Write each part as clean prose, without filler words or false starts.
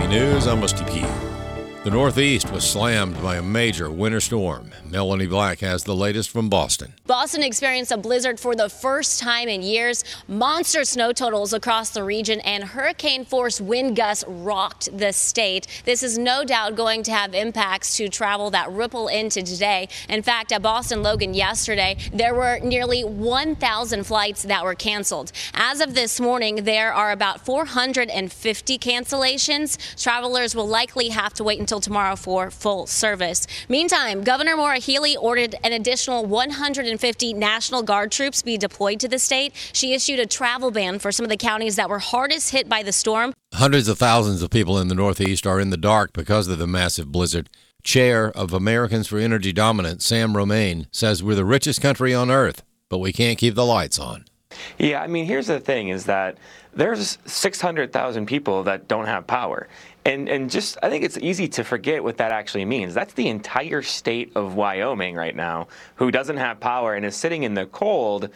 KSTP News, I'm Rusty P. The Northeast was slammed by a major winter storm. Melanie Black has the latest from Boston. Boston experienced a blizzard for the first time in years. Monster snow totals across the region and hurricane-force wind gusts rocked the state. This is no doubt going to have impacts to travel that ripple into today. In fact, at Boston Logan yesterday, there were nearly 1,000 flights that were canceled. As of this morning, there are about 450 cancellations. Travelers will likely have to wait until tomorrow for full service. Meantime, Governor Maura Healey ordered an additional 150 National Guard troops be deployed to the state. She issued a travel ban for some of the counties that were hardest hit by the storm. Hundreds of thousands of people in the Northeast are in the dark because of the massive blizzard. Chair of Americans for Energy Dominance, Sam Romaine, says we're the richest country on earth, but we can't keep the lights on. Yeah, I mean, here's the thing is that there's 600,000 people that don't have power. And just, I think it's easy to forget what that actually means. That's the entire state of Wyoming right now who doesn't have power and is sitting in the cold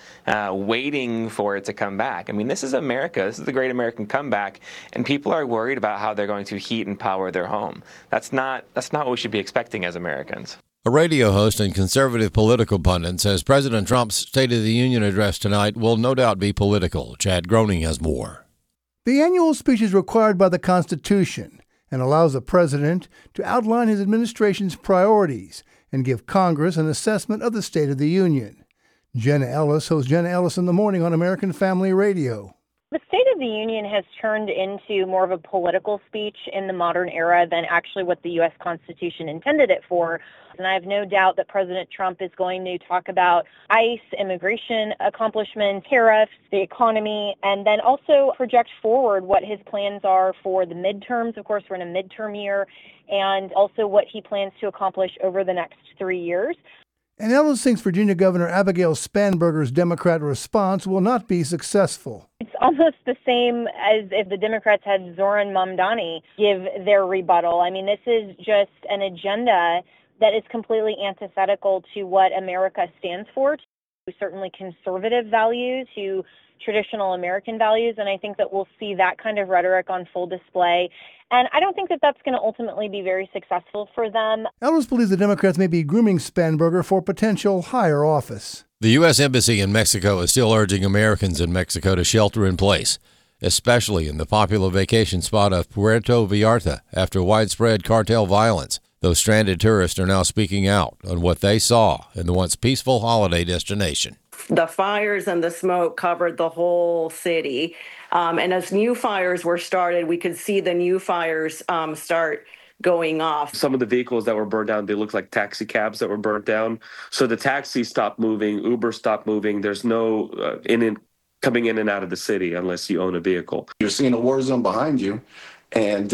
waiting for it to come back. I mean, this is America. This is the great American comeback. And people are worried about how they're going to heat and power their home. That's not what we should be expecting as Americans. A radio host and conservative political pundit says President Trump's State of the Union address tonight will no doubt be political. Chad Groening has more. The annual speech is required by the Constitution and allows the president to outline his administration's priorities and give Congress an assessment of the State of the Union. Jenna Ellis hosts Jenna Ellis in the Morning on American Family Radio. The State of the Union has turned into more of a political speech in the modern era than actually what the U.S. Constitution intended it for. And I have no doubt that President Trump is going to talk about ICE, immigration accomplishments, tariffs, the economy, and then also project forward what his plans are for the midterms. Of course, we're in a midterm year, and also what he plans to accomplish over the next 3 years. And Ellis thinks Virginia Governor Abigail Spanberger's Democrat response will not be successful. It's almost the same as if the Democrats had Zoran Mamdani give their rebuttal. I mean, this is just an agenda that is completely antithetical to what America stands for, to certainly conservative values, to traditional American values, and I think that we'll see that kind of rhetoric on full display. And I don't think that that's going to ultimately be very successful for them. Ellis believes the Democrats may be grooming Spanberger for potential higher office. The U.S. Embassy in Mexico is still urging Americans in Mexico to shelter in place, especially in the popular vacation spot of Puerto Vallarta after widespread cartel violence. Those stranded tourists are now speaking out on what they saw in the once peaceful holiday destination. The fires and the smoke covered the whole city. And as new fires were started, we could see the new fires start going off. Some of the vehicles that were burned down, they look like taxi cabs that were burnt down. So the taxis stopped moving, Uber stopped moving. There's no coming in and out of the city unless you own a vehicle. You're seeing a war zone behind you, and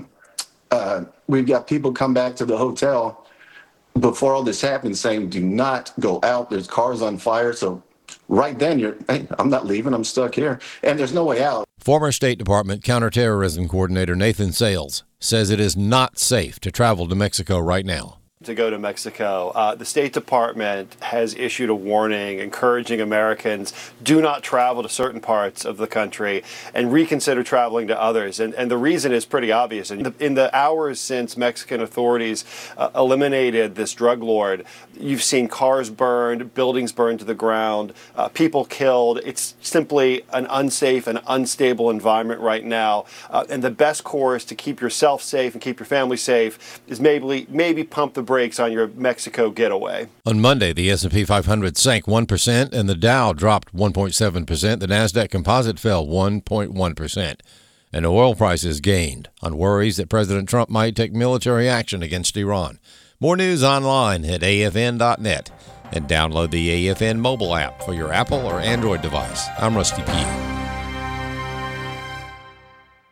we've got people come back to the hotel before all this happened saying, do not go out. There's cars on fire. So right then hey, I'm not leaving. I'm stuck here. And there's no way out. Former State Department Counterterrorism Coordinator Nathan Sales says it is not safe to travel to Mexico right now. To go to Mexico. The State Department has issued a warning encouraging Americans do not travel to certain parts of the country and reconsider traveling to others. And the reason is pretty obvious. In the hours since Mexican authorities eliminated this drug lord, you've seen cars burned, buildings burned to the ground, people killed. It's simply an unsafe and unstable environment right now. And the best course to keep yourself safe and keep your family safe is maybe pump the brakes on your Mexico getaway. On Monday, the S&P 500 sank 1% and the Dow dropped 1.7%. The Nasdaq Composite fell 1.1%. And oil prices gained on worries that President Trump might take military action against Iran. More news online at afn.net and download the AFN mobile app for your Apple or Android device. I'm Rusty P.